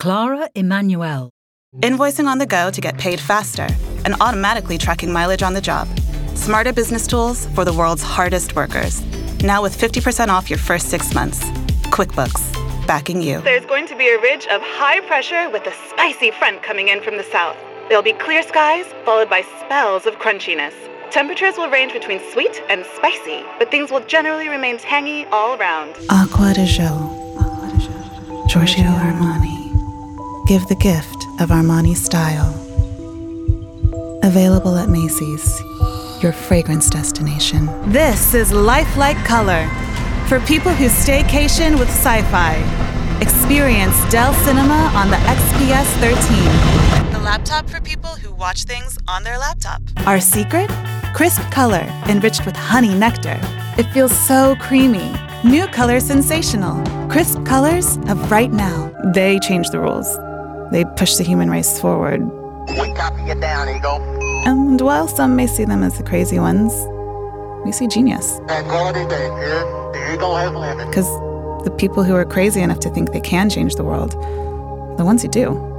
Clara Emanuel. Invoicing on the go to get paid faster and automatically tracking mileage on the job. Smarter business tools for the world's hardest workers. Now with 50% off your first 6 months. QuickBooks, backing you. There's going to be a ridge of high pressure with a spicy front coming in from the south. There'll be clear skies, followed by spells of crunchiness. Temperatures will range between sweet and spicy, but things will generally remain tangy all around. Acqua di Gio. Giorgio Armani. Give the gift of Armani style. Available at Macy's, your fragrance destination. This is lifelike color for people who staycation with sci-fi. Experience Dell Cinema on the XPS 13. The laptop for people who watch things on their laptop. Our secret? Crisp color enriched with honey nectar. It feels so creamy. New color sensational. Crisp colors of right now. They change the rules. They push the human race forward. We copy it down, Eagle. And while some may see them as the crazy ones, we see genius. Tranquility Base here. The Eagle has landed. Because the people who are crazy enough to think they can change the world are the ones who do.